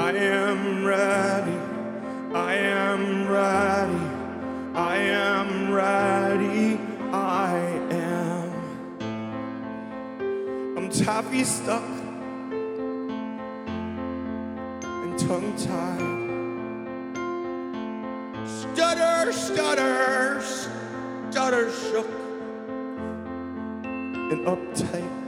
I am ready, I am ready, I am ready, I am. I'm taffy stuck and tongue-tied. Stutter, stutter, stutter shook and uptight.